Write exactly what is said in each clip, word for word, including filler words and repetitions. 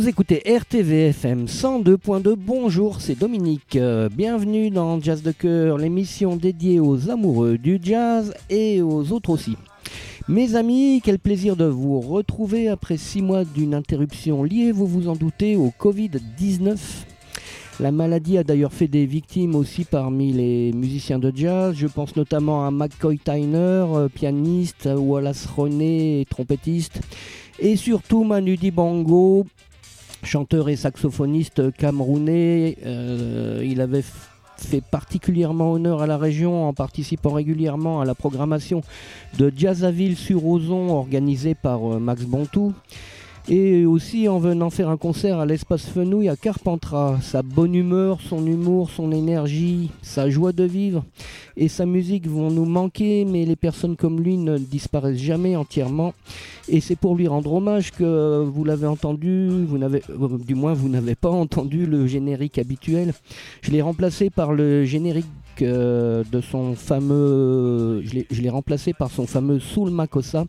Vous écoutez R T V F M cent deux point deux, bonjour, c'est Dominique. Euh, bienvenue dans Jazz de Cœur, l'émission dédiée aux amoureux du jazz et aux autres aussi. Mes amis, quel plaisir de vous retrouver après six mois d'une interruption liée, vous vous en doutez, au covid dix-neuf. La maladie a d'ailleurs fait des victimes aussi parmi les musiciens de jazz. Je pense notamment à McCoy Tyner, pianiste, Wallace Roney, trompettiste, et surtout Manu Dibango, chanteur et saxophoniste camerounais. Euh, il avait f- fait particulièrement honneur à la région en participant régulièrement à la programmation de Jazzaville-sur-Ozon organisée par euh, Max Bontou. Et aussi en venant faire un concert à l'Espace Fenouil à Carpentras. Sa bonne humeur, son humour, son énergie, sa joie de vivre et sa musique vont nous manquer, mais les personnes comme lui ne disparaissent jamais entièrement. Et c'est pour lui rendre hommage que vous l'avez entendu, vous n'avez, euh, du moins vous n'avez pas entendu le générique habituel. Je l'ai remplacé par le générique euh, de son fameux, je l'ai, je l'ai remplacé par son fameux Soul Makossa,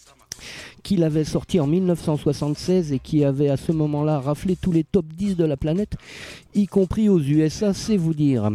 qu'il avait sorti en mille neuf cent soixante-seize et qui avait à ce moment-là raflé tous les top dix de la planète, y compris aux U S A, c'est vous dire.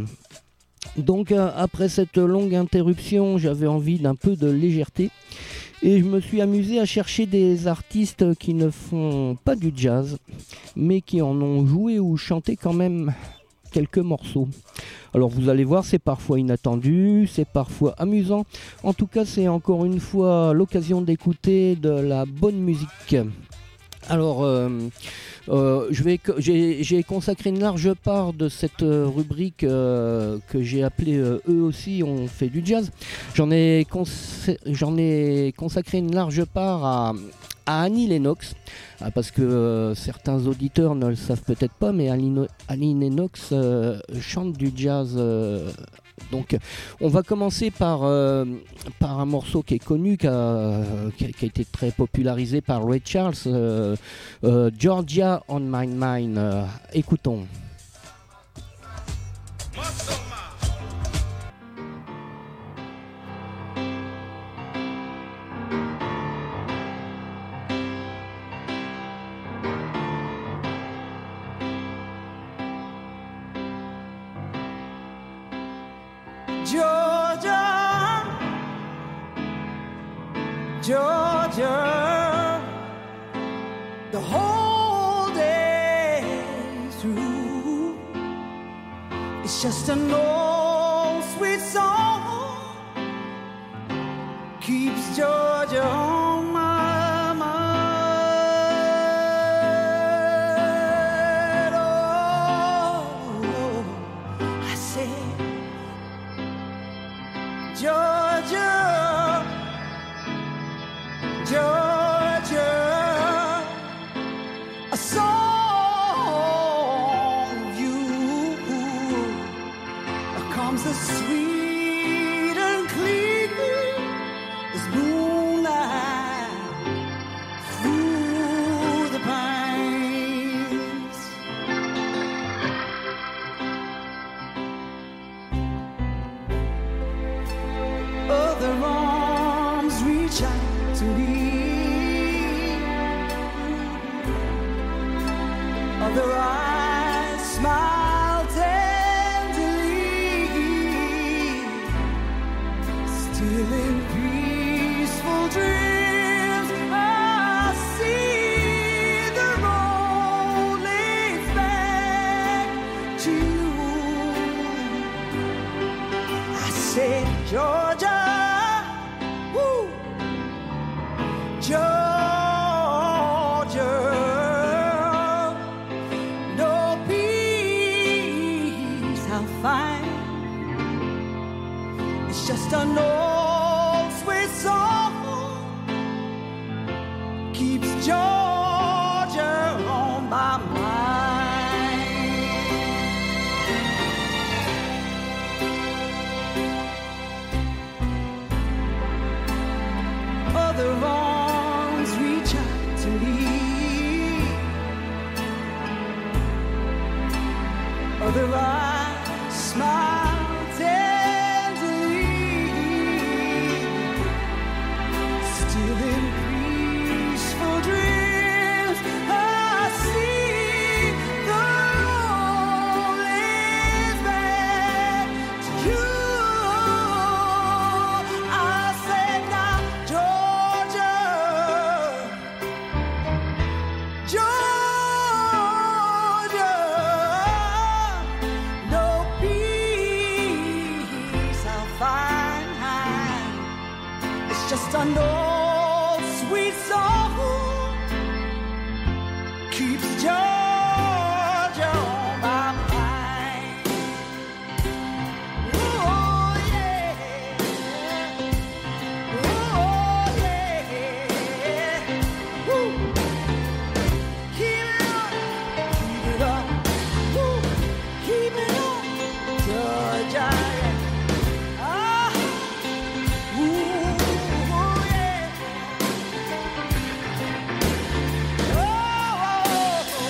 Donc euh, après cette longue interruption, j'avais envie d'un peu de légèreté et je me suis amusé à chercher des artistes qui ne font pas du jazz, mais qui en ont joué ou chanté quand même quelques morceaux. Alors vous allez voir, c'est parfois inattendu, c'est parfois amusant. En tout cas, c'est encore une fois l'occasion d'écouter de la bonne musique. Alors, euh, euh, je vais, j'ai, j'ai consacré une large part de cette rubrique euh, que j'ai appelée euh, Eux aussi on fait du jazz. J'en ai, cons- j'en ai consacré une large part à, à Annie Lennox. Ah, parce que euh, certains auditeurs ne le savent peut-être pas, mais Annie, Annie Lennox euh, chante du jazz. Euh, donc, on va commencer par, euh, par un morceau qui est connu, qui a, qui a, qui a été très popularisé par Ray Charles, euh, euh, Georgia on My Mind. Euh, écoutons. Georgia, Georgia, the whole day through, it's just an old sweet song, keeps Georgia on my mind. Oh, I said, Georgia, Georgia, a song of you comes as sweet and clean as moonlight through the pines. Other arms reach out to me, other eyes smile tenderly, still in peaceful dreams I see the road leads back to you. I say, Georgia, woo, Georgia, no peace I'll find. It's just an old sweet song keeps Georgia on my mind. Other arms reach out to me, other eyes smile tenderly, still in peaceful dreams. fine. It's just an old sweet song keeps Georgia on my mind. Oh yeah, oh yeah. Woo. Keep it up, keep it up, woo. Keep it up, Georgia. Ah, ooh, oh yeah. Oh, oh, oh.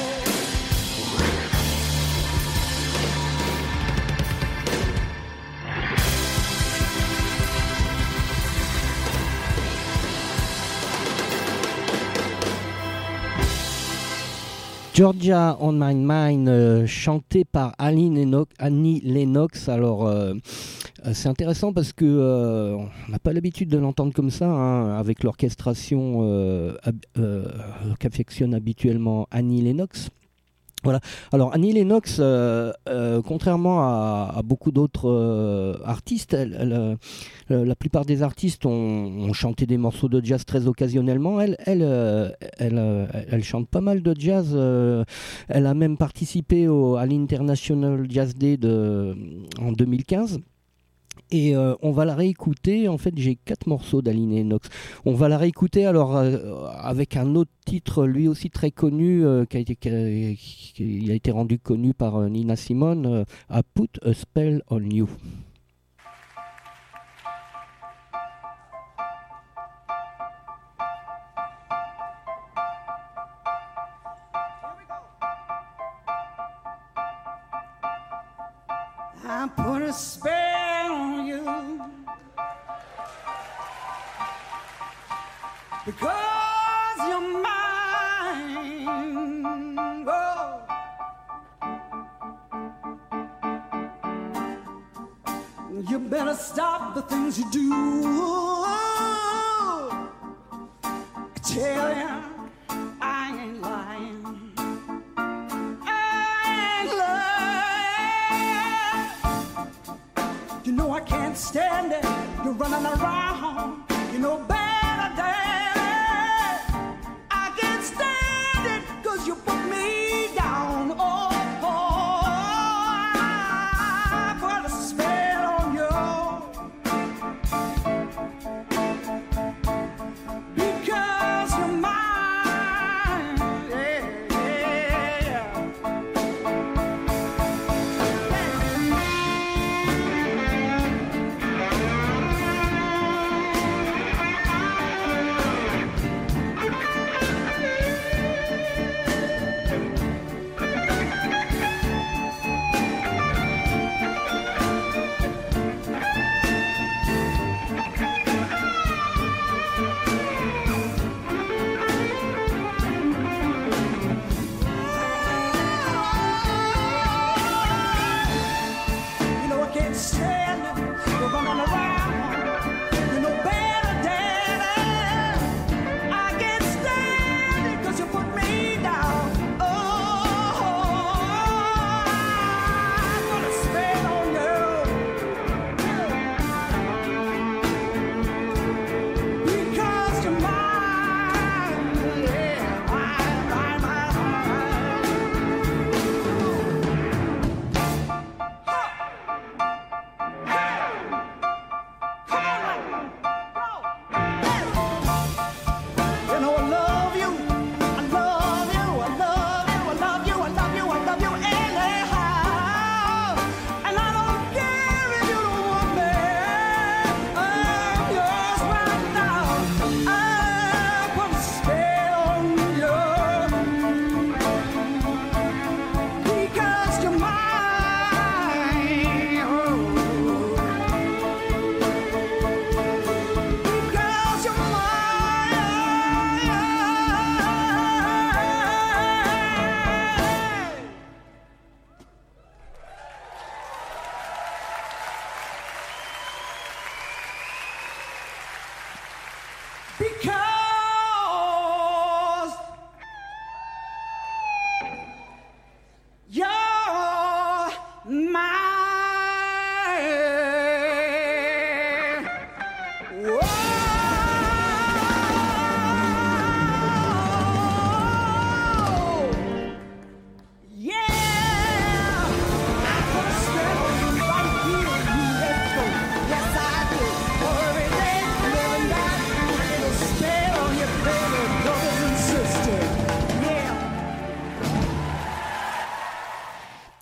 Georgia on My Mind, euh, chanté par Annie Lennox. Annie Lennox. Alors, euh, euh, c'est intéressant parce que euh, on n'a pas l'habitude de l'entendre comme ça, hein, avec l'orchestration euh, hab- euh, qu'affectionne habituellement Annie Lennox. Voilà. Alors Annie Lennox, euh, euh, contrairement à, à beaucoup d'autres euh, artistes, elle, elle, euh, euh, la plupart des artistes ont, ont chanté des morceaux de jazz très occasionnellement. Elle, elle, euh, elle, euh, elle chante pas mal de jazz. euh, elle a même participé au, à l'International Jazz Day de, en deux mille quinze. Et euh, on va la réécouter. En fait, j'ai quatre morceaux d'Annie Lennox. On va la réécouter alors euh, avec un autre titre, lui aussi très connu, euh, qui a été, qui a, qui a été rendu connu par euh, Nina Simone, euh, I Put a Spell on You. I put a spell on you because you're mine. Oh. You better stop the things you do. I tell ya, I ain't lying. I ain't lying. You know I can't stand it. You're running around. You know better than I can't stand it 'cause you put me down. Oh, oh, I put a spell on you because you're mine. Yeah, yeah. You know I can't stand it. You're running around. You know better, Daddy. I can't stand it 'cause you put me down. Oh, I put a spell on you because you're mine. Yeah, mine, mine, mine, You know I love you, I love you, I love you, I love you, I love you, I love you anyhow. And I don't care if you don't want me. I'm yours right now. I put a spell on you because you're mine. Oh. Because you're mine. Because you're mine.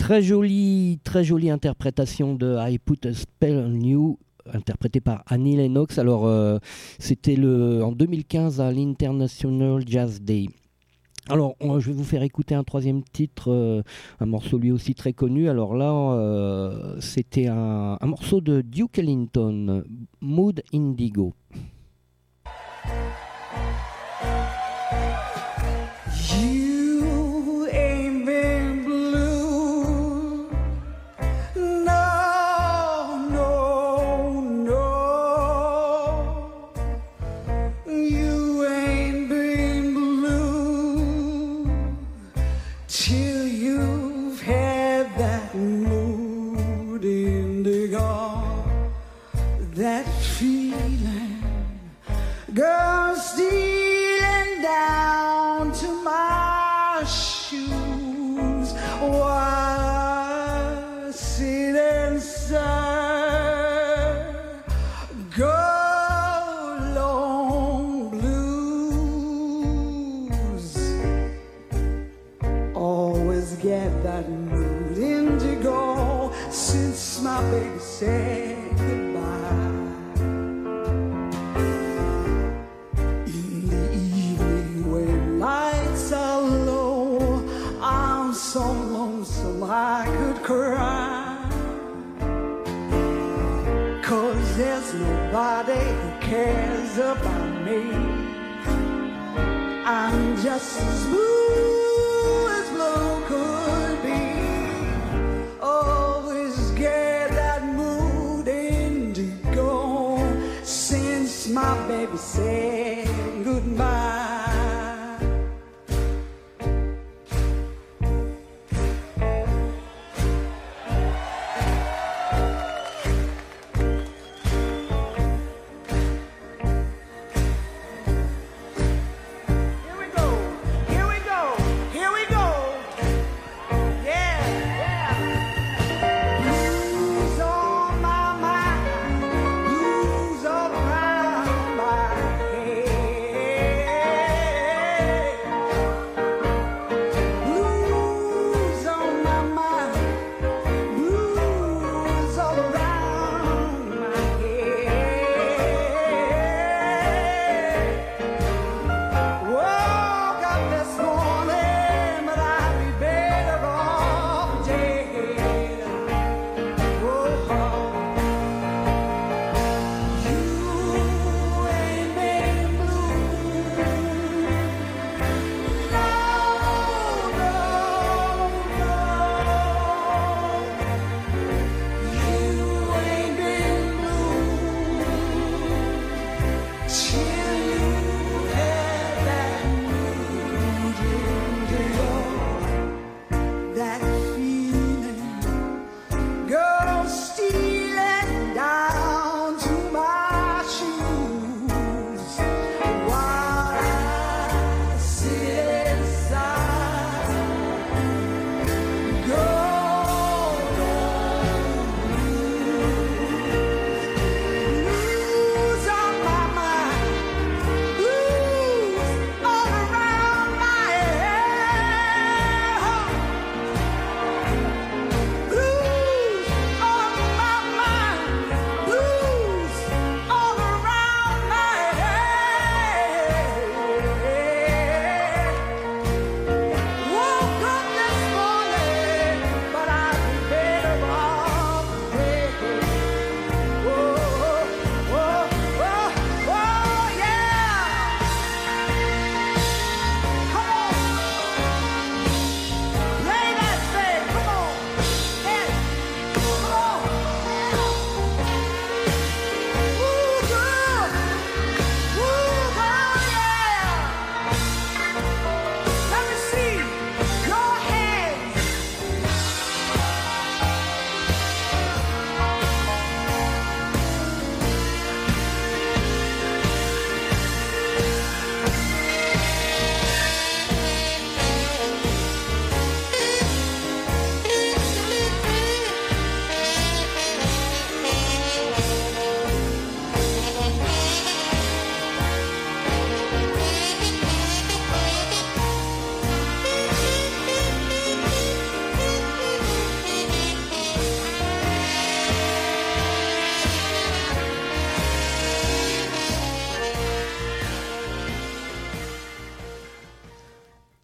Très jolie, très jolie interprétation de I Put a Spell on You, interprétée par Annie Lennox. Alors, euh, c'était le, en deux mille quinze à l'International Jazz Day. Alors, on, je vais vous faire écouter un troisième titre, euh, un morceau lui aussi très connu. Alors là, euh, c'était un, un morceau de Duke Ellington, Mood Indigo. You ain't been blue, no, no, no. You ain't been blue till you've had that mood indigo, that feeling, girl, stealing down to my shoes. Why sit and sigh, go long blues? Always get that mood indigo since my baby said goodbye. In the evening when lights are low, I'm so lonesome I could cry, 'cause there's nobody who cares about me. I'm just as blue as blue could be. Always get that mood indigo since my baby said goodbye. Here we go, here we go, here we go. Yeah, yeah. Blues on my mind, blues all around my head.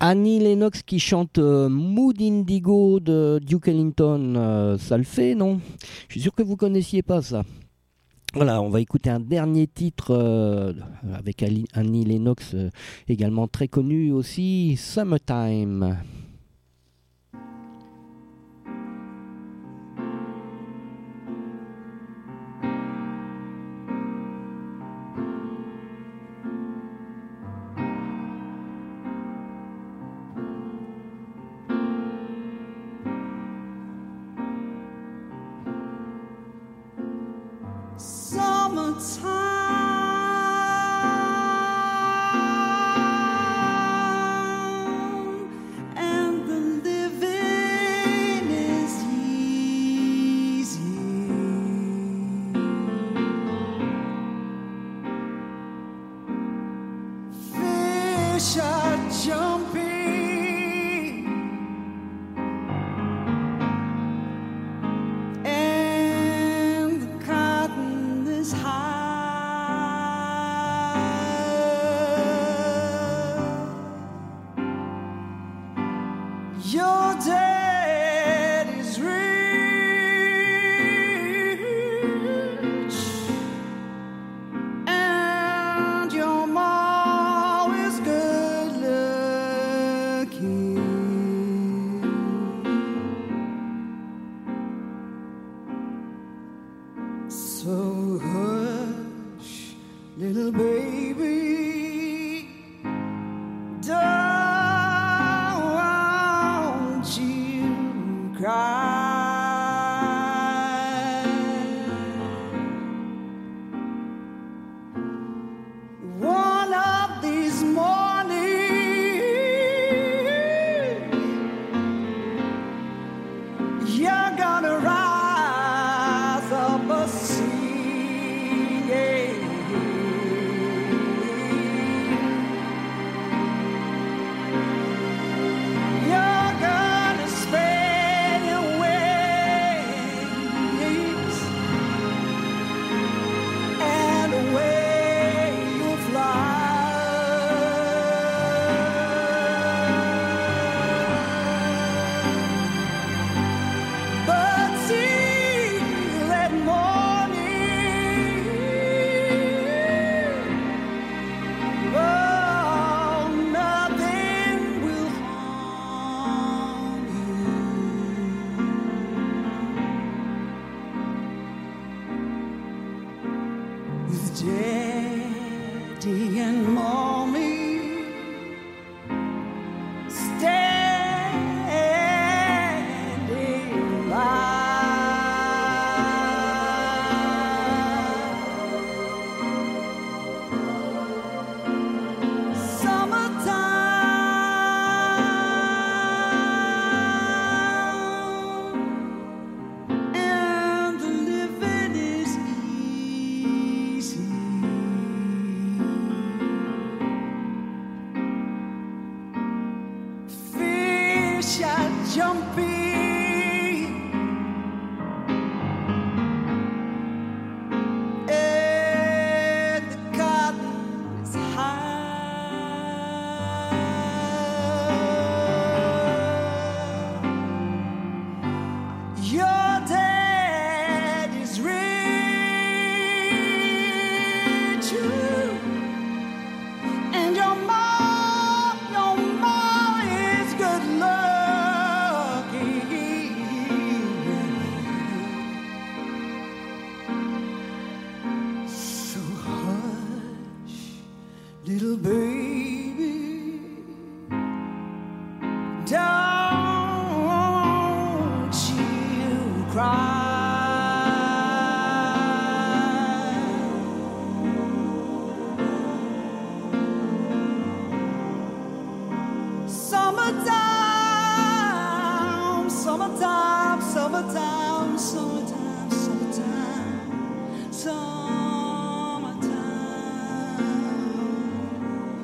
Annie Lennox qui chante euh, Mood Indigo de Duke Ellington, euh, ça le fait, non? Je suis sûr que vous connaissiez pas ça. Voilà, on va écouter un dernier titre euh, avec Ali- Annie Lennox, euh, également très connue aussi, Summertime. Summertime, and the living is easy. Fish are jumping, and the cotton is high. Your dad is rich, and your mom is good looking. So hush, little baby, don't you cry. One of these mornings, you're gonna rise up a singing. You're gonna spread your wings, and away you'll fly. But till that morning, oh, nothing will harm you. With Daddy and Mommy standing by. Summertime, and the living is easy. Fish are jumping, and the cotton is high. Your dad is rich, and your mom, your mom is good looking. So hush, little baby, don't you cry. Summertime, summertime, summertime, summertime, summertime, summertime.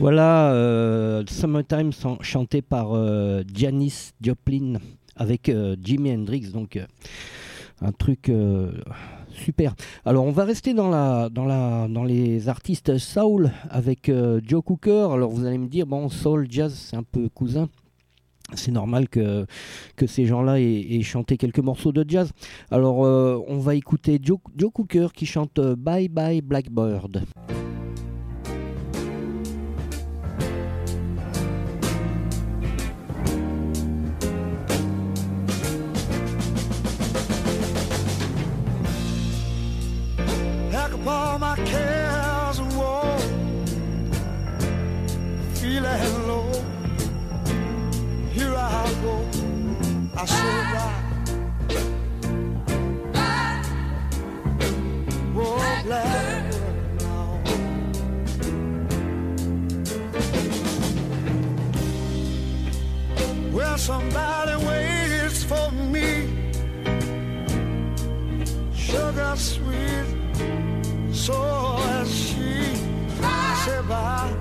Voilà, euh, Summertime san- chanté par euh, Janis Joplin avec euh, Jimi Hendrix, donc euh, un truc euh, super. Alors on va rester dans, la, dans, la, dans les artistes soul avec euh, Joe Cooker. Alors vous allez me dire, bon, soul, jazz, c'est un peu cousin. C'est normal que, que ces gens-là aient, aient chanté quelques morceaux de jazz. Alors euh, on va écouter Joe, Joe Cooker qui chante euh, Bye Bye Blackbird. Pack up all my cares and woe, feeling low. Here I go, I say bye, bye. Whoa, blackbird now. Well, somebody waits for me, sugar sweet, so as she say bye.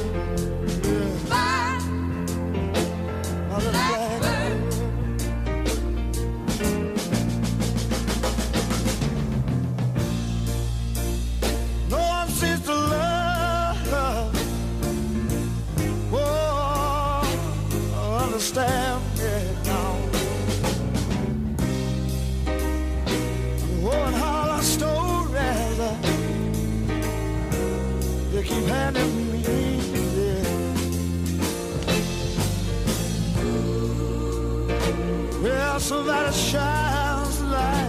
No one seems to love, oh, understand it now. Oh, and all our stories, uh, they keep handing me, yeah. Well, somebody shines the light.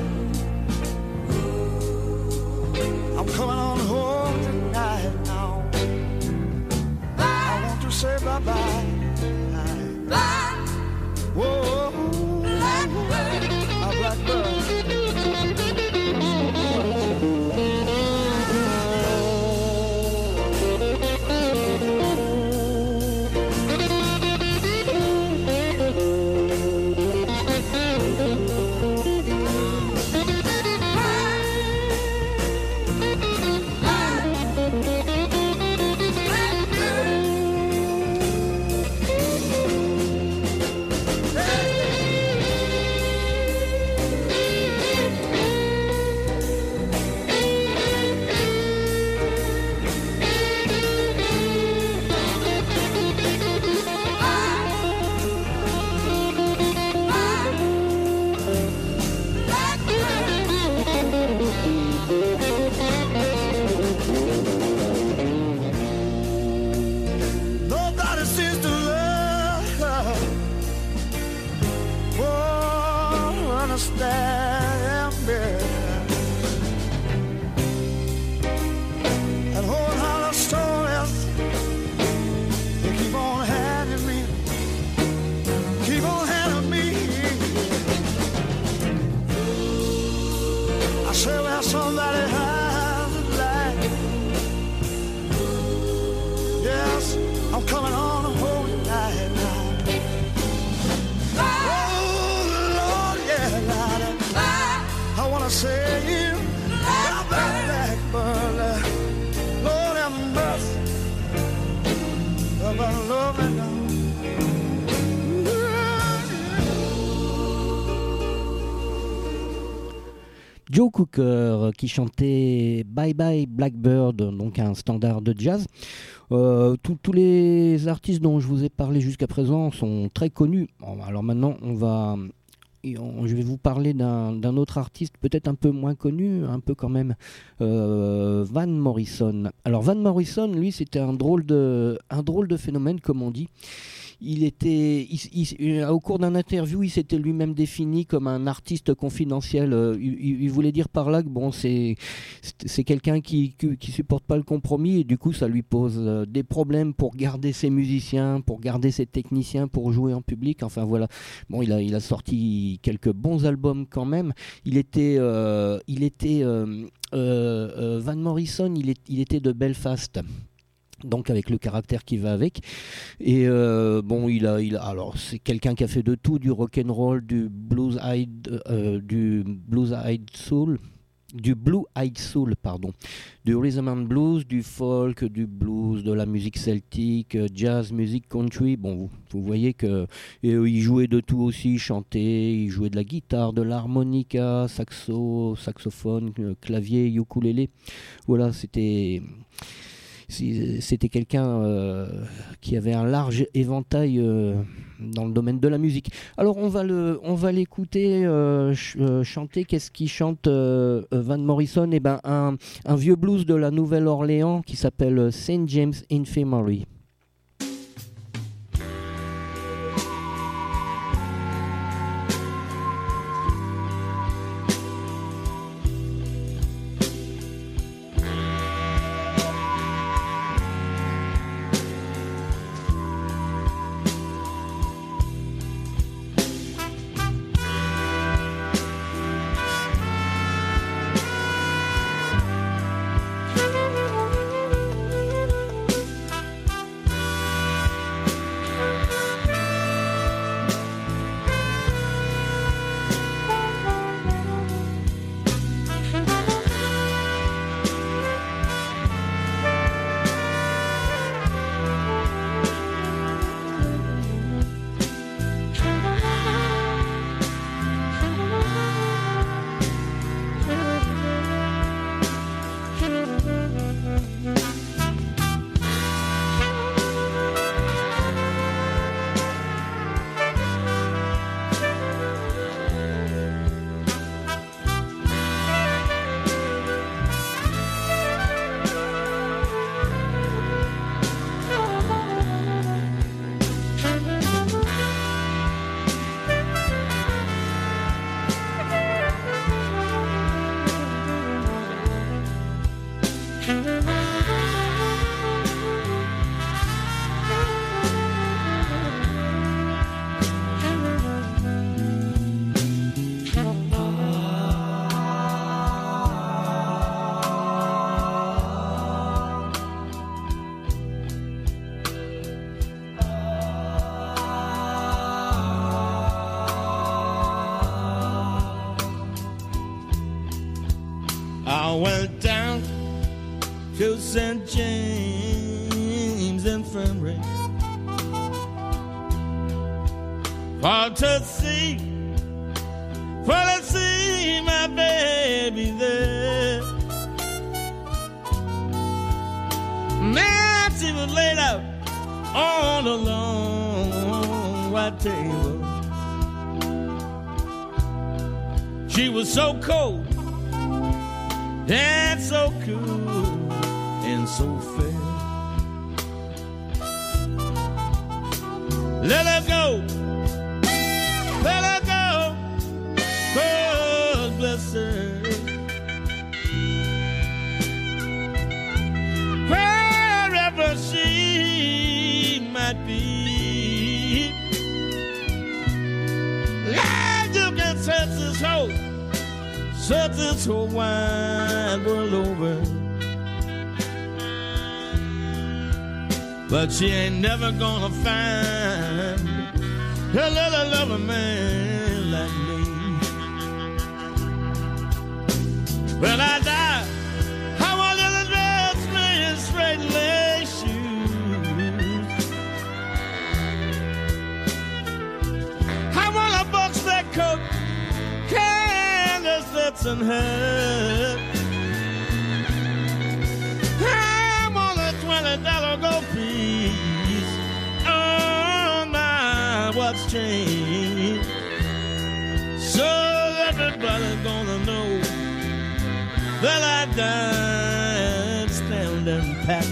I'm coming on home tonight now. I want to say bye-bye. Bye. Whoa, blackbird. A blackbird. Nobody seems to love, oh, understand me. And hold how the stories, they keep on handing me, keep on handing me. I say, well, somebody has a light. Yes, I'm coming on home tonight now. Oh, Lord, yeah, Lord. I want to say you, blackbird. Lord have mercy, love and love and love. Joe Cooker qui chantait Bye Bye Blackbird, donc un standard de jazz. Euh, tous- tous les artistes dont je vous ai parlé jusqu'à présent sont très connus. Bon, alors maintenant, on va, et on- je vais vous parler d'un d'un autre artiste peut-être un peu moins connu, un peu quand même, euh, Van Morrison. Alors Van Morrison, lui, c'était un drôle de, un drôle de phénomène, comme on dit. Il était, il- il- au cours d'un interview, il s'était lui-même défini comme un artiste confidentiel. Euh, Il, il- il voulait dire par là que bon, c'est c'est c'est quelqu'un qui, qui qui supporte pas le compromis et du coup, ça lui pose euh, des problèmes pour garder ses musiciens, pour garder ses techniciens, pour jouer en public. Enfin voilà. Bon, il a il a sorti quelques bons albums quand même. Il était euh, il était euh, euh, euh, Van Morrison. Il est il était de Belfast. Donc avec le caractère qui va avec. Et euh, bon, il a, il a, alors c'est quelqu'un qui a fait de tout, du rock and roll, du blues eyed, euh, du blues eyed soul. du Blue Eyed Soul, pardon, du rhythm and blues, du folk, du blues, de la musique celtique, jazz, musique country. Bon, vous, vous voyez que et, euh, il jouait de tout aussi, il chantait, il jouait de la guitare, de l'harmonica, saxo, saxophone, euh, clavier, ukulélé. Voilà, c'était c'était quelqu'un euh, qui avait un large éventail euh, dans le domaine de la musique. Alors on va le, on va l'écouter euh, ch euh, chanter. Qu'est-ce qu'il chante euh, Van Morrison? Eh ben un, un vieux blues de la Nouvelle-Orléans qui s'appelle Saint James Infirmary. I went down to Saint James Infirmary for to see, for to see my baby there. Now she was laid out on a long white table. She was so cold and so cool and so fair. Let her go, let her go, oh bless her. Wherever she might be, Lord, you can set this hope, set this whole wide world over. But she ain't never gonna find a little loving man like me. When I die, I want a little dress me in straight lace shoes. I want a bucksback coat, canvas that's in her. I want a twenty dollar gold piece on my watch chain, so everybody's gonna know that I died standing pat.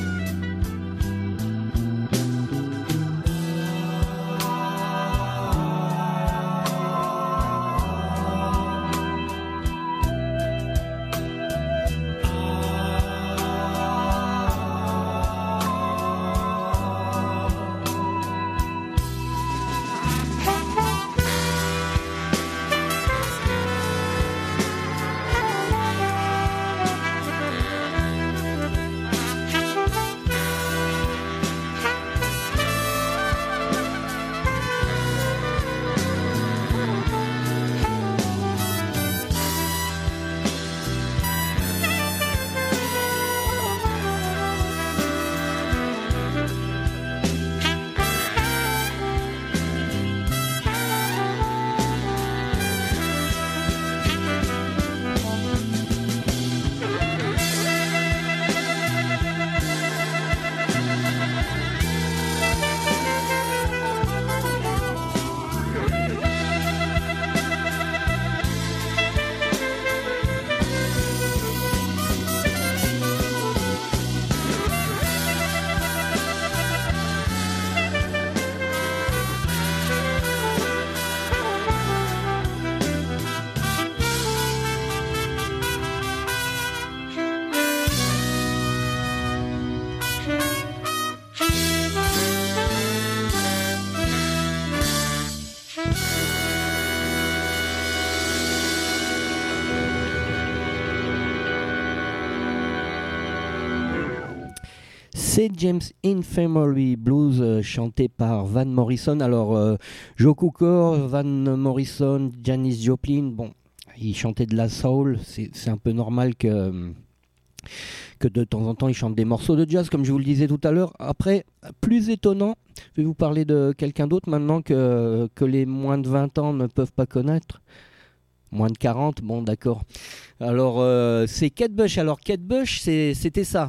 C'est James Infirmary Blues euh, chanté par Van Morrison. Alors, euh, Joe Cooker, Van Morrison, Janis Joplin, bon, ils chantaient de la soul. C'est, c'est un peu normal que, que de temps en temps ils chantent des morceaux de jazz, comme je vous le disais tout à l'heure. Après, plus étonnant, je vais vous parler de quelqu'un d'autre maintenant que, que les moins de vingt ans ne peuvent pas connaître. Moins de quarante, bon d'accord. Alors, euh, c'est Kate Bush. Alors, Kate Bush, c'est, c'était ça.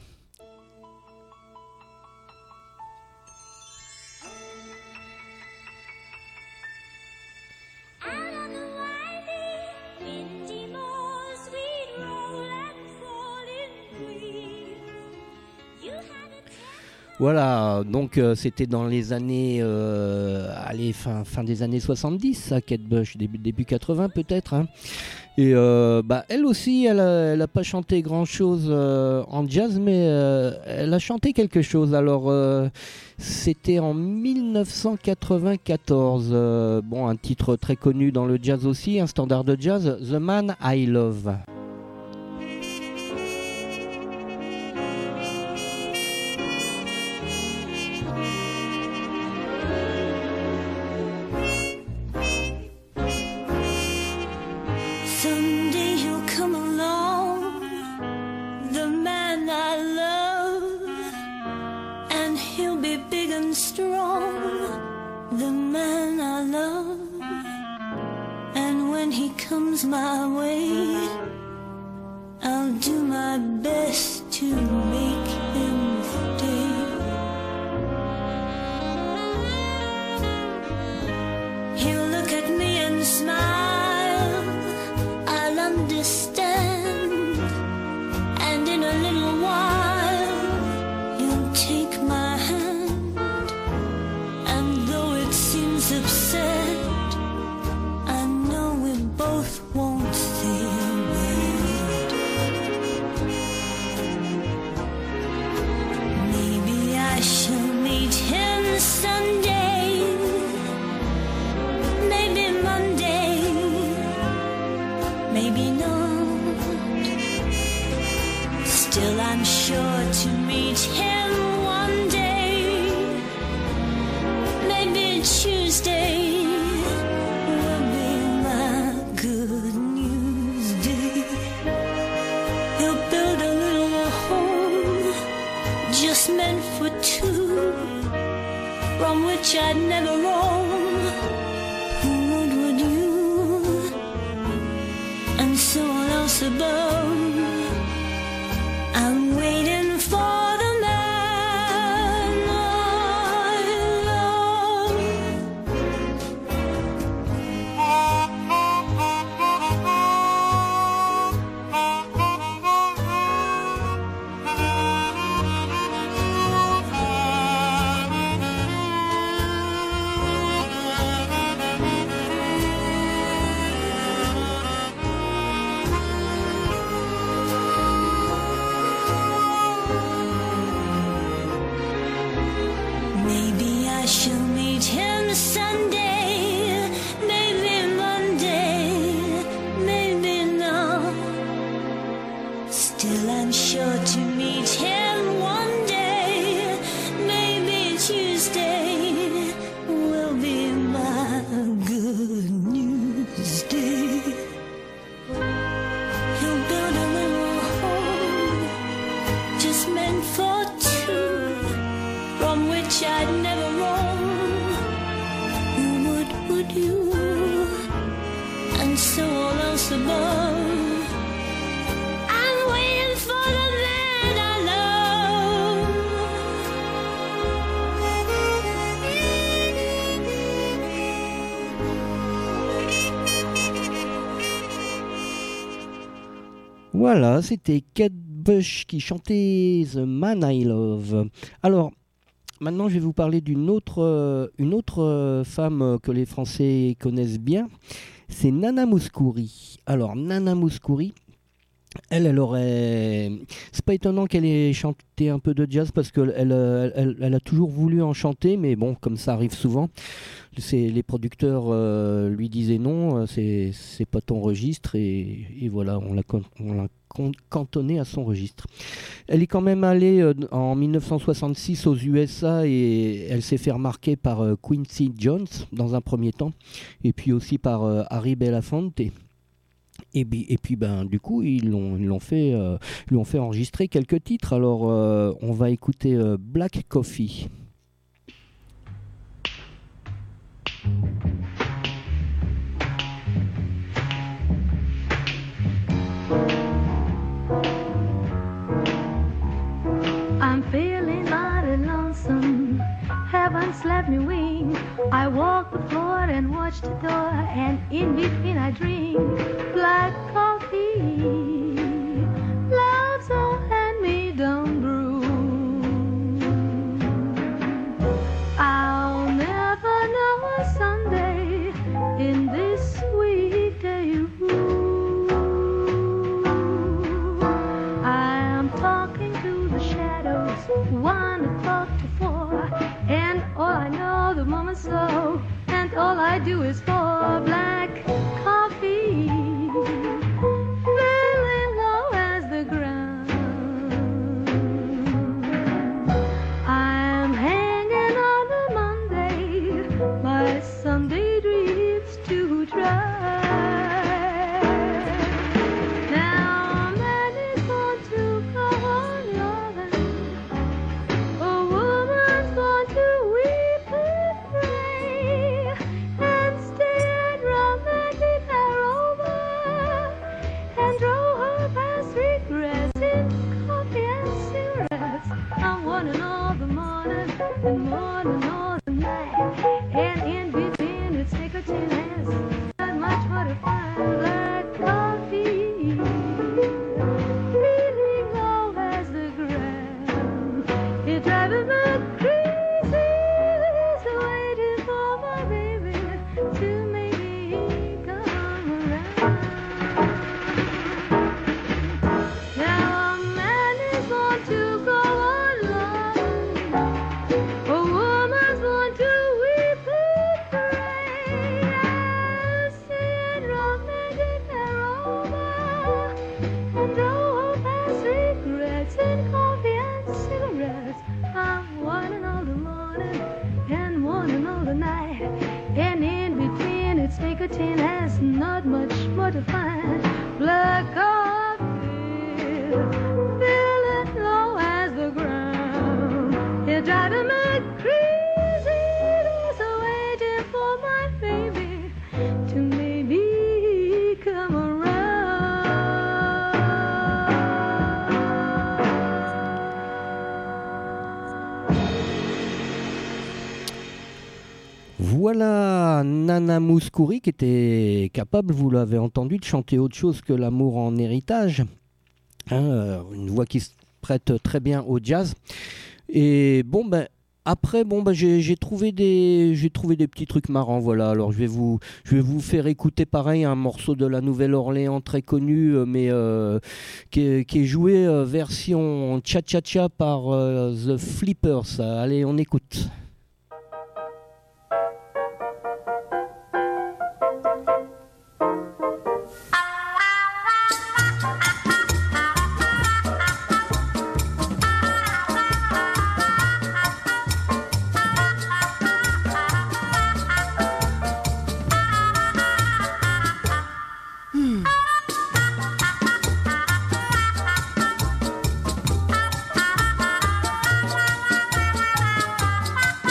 Voilà, donc euh, c'était dans les années, euh, allez, fin, fin des années soixante-dix, ça, Kate Bush, début, début quatre-vingts peut-être. Hein. Et euh, bah, elle aussi, elle n'a elle pas chanté grand-chose euh, en jazz, mais euh, elle a chanté quelque chose. Alors, euh, c'était en mille neuf cent quatre-vingt-quatorze, euh, bon, un titre très connu dans le jazz aussi, un standard de jazz, The Man I Love. My way, I'll do my best to make him stay. He'll look at me and smile, I'll understand, and in a little while he'll take my hand, and though it seems upset, won't say a word. Maybe I shall meet him someday, maybe Monday, maybe not. Still I'm sure to meet him one day, maybe Tuesday. Meant for two, from which I'd never roam. What would you, and so on else above? I'm waiting for the man I love. Voilà, c'était Kate Bush qui chantait The Man I Love. Alors, maintenant je vais vous parler d'une autre, euh, une autre euh, femme euh, que les Français connaissent bien. C'est Nana Mouskouri. Alors, Nana Mouskouri, Elle, elle aurait. C'est pas étonnant qu'elle ait chanté un peu de jazz parce qu'elle elle, elle, elle a toujours voulu en chanter, mais bon, comme ça arrive souvent, c'est, les producteurs euh, lui disaient non, c'est, c'est pas ton registre, et, et voilà, on l'a, on l'a cantonnée à son registre. Elle est quand même allée euh, en dix-neuf cent soixante-six aux U S A et elle s'est fait remarquer par euh, Quincy Jones dans un premier temps, et puis aussi par euh, Harry Belafonte. Et, et puis ben du coup ils l'ont, ils l'ont fait, euh, ils l'ont fait enregistrer quelques titres. Alors euh, on va écouter euh, Black Coffee. I'm feeling mighty lonesome, haven't slept me wing. I walk the floor and watch the door, and in between I drink black coffee. Love's a hand-me-down brew. I'll never know a Sunday in this sweet day. I am talking to the shadows, one o'clock to four, and all I know the moment's slow, and all I do is pour black coffee, feeling low as the ground. I'm hanging on a Monday, my Sunday dreams to try. Now man is born to go on loving, a woman's born to weep and pray, and stay and romantic her over, and throw her past regrets in coffee and cigarettes. I'm wanting all the morning and morning all the night, and in between it's nicotine and not much more to find. Black coffee, feeling low as the ground. You're driving me crazy, just waiting for my baby to maybe come around. Now a man is born to go alone, a woman's born to weep and pray, and see and romantic her over, and throw her past regrets in coffee and cigarettes. I'm wanting all the morning and wanting all the night, and in between it's nicotine has not much more to find. Black coffee, feeling low as the ground. You're driving me crazy, just waiting for my baby to maybe come around. Voilà Nana Mouskouri qui était capable, vous l'avez entendu, de chanter autre chose que l'amour en héritage. Hein, euh, une voix qui se prête très bien au jazz. Et bon ben après bon ben j'ai, j'ai trouvé des j'ai trouvé des petits trucs marrants, voilà. Alors je vais vous je vais vous faire écouter pareil un morceau de la Nouvelle-Orléans très connu, euh, mais euh, qui, est, qui est joué euh, version cha-cha-cha par euh, The Flippers. Allez, on écoute. Hmm.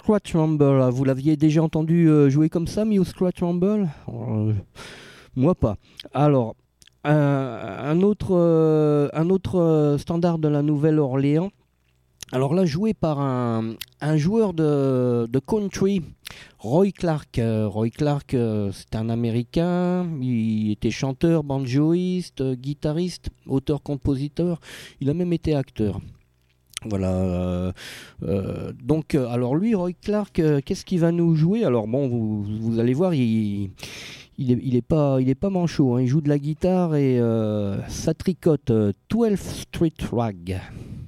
Scratch Rumble. Vous l'aviez déjà entendu euh, jouer comme ça, Mio Scratch Rumble? euh, Moi pas. Alors, euh, un autre, euh, un autre euh, standard de la Nouvelle-Orléans. Alors là, joué par un, un joueur de, de country, Roy Clark. Euh, Roy Clark, euh, c'est un Américain. Il était chanteur, banjoïste, euh, guitariste, auteur-compositeur. Il a même été acteur. Voilà. Euh, euh, donc, euh, alors lui, Roy Clark, euh, qu'est-ce qu'il va nous jouer? Alors bon, vous, vous allez voir, il, il, est, il est pas, il est pas manchot. Hein. Il joue de la guitare et euh, ça tricote. Euh, twelfth Street Rag.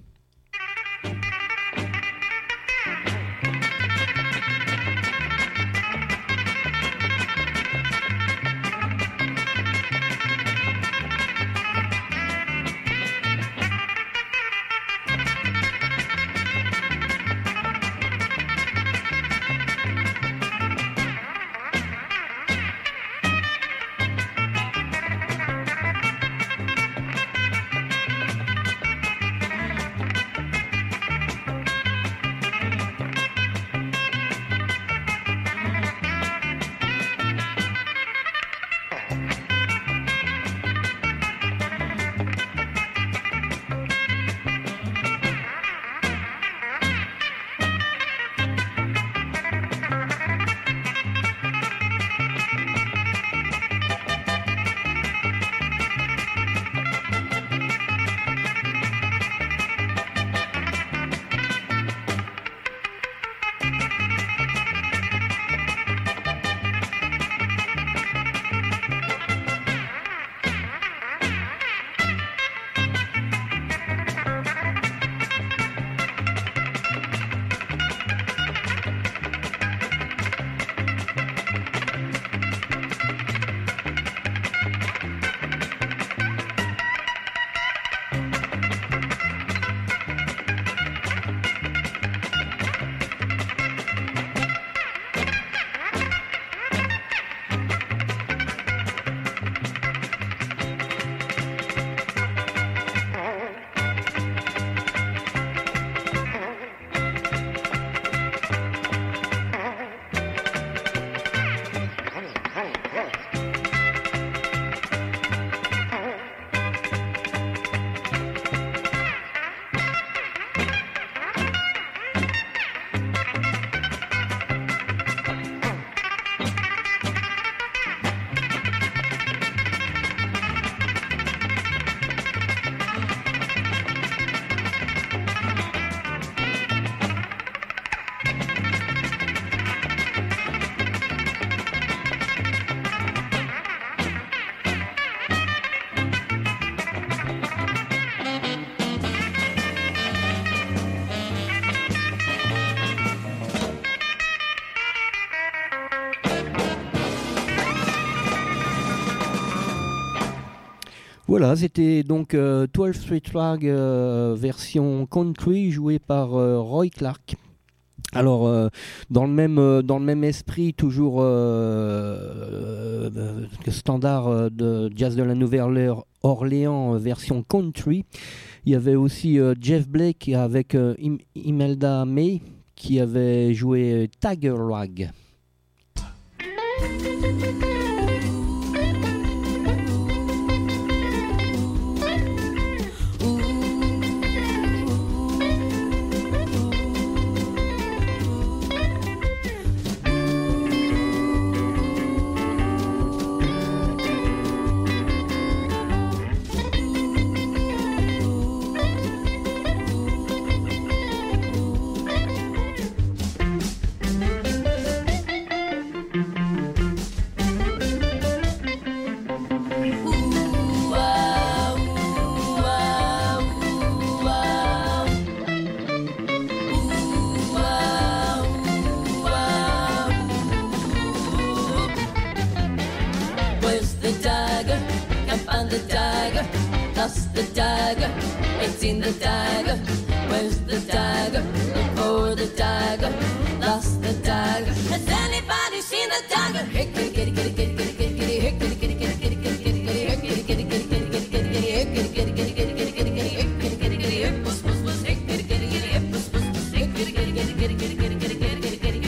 Voilà, c'était donc euh, twelfth Street Rag euh, version country jouée par euh, Roy Clark. Alors, euh, dans, le même, euh, dans le même esprit, toujours euh, euh, standard euh, de jazz de la Nouvelle-Orléans euh, version country, il y avait aussi euh, Jeff Blake avec euh, Im- Imelda May qui avait joué Tiger Rag. the dagger? Lost the dagger. Ain't seen the dagger. Where's the dagger? Look for the dagger. Lost the dagger. Has anybody seen the dagger? Hey, kitty, kitty, kitty, kitty, kitty, kitty, kitty, hey, kitty, kitty, kitty, kitty, kitty, kitty, kitty, hey, kitty, kitty, kitty, kitty, kitty, kitty, kitty, hey, kitty, kitty, kitty, kitty, kitty, kitty, kitty, hey, kitty, kitty, kitty, hey, puss, puss, puss, hey, kitty, kitty, kitty, hey, puss, puss, puss, hey, kitty, kitty, kitty, kitty, kitty, kitty, kitty, kitty, kitty,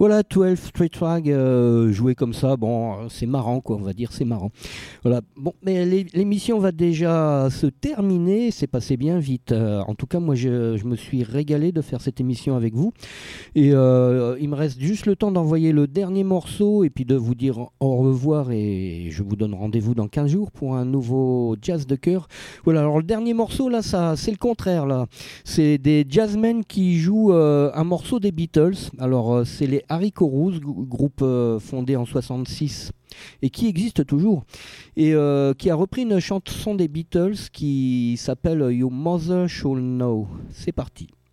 Voilà, douze Street Rag euh, joué comme ça, bon, c'est marrant quoi, on va dire, c'est marrant. Voilà, bon, mais l'é- l'émission va déjà se terminer, c'est passé bien vite. Euh, en tout cas, moi, je, je me suis régalé de faire cette émission avec vous. Et euh, il me reste juste le temps d'envoyer le dernier morceau et puis de vous dire au revoir. Et je vous donne rendez-vous dans quinze jours pour un nouveau jazz de cœur. Voilà, alors le dernier morceau, là, ça, c'est le contraire, là. C'est des jazzmen qui jouent euh, un morceau des Beatles. Alors, euh, c'est les Haricots Rouges, grou- groupe euh, fondé en soixante-six et qui existe toujours, et euh, qui a repris une chanson des Beatles qui s'appelle Your Mother Should Know. C'est parti.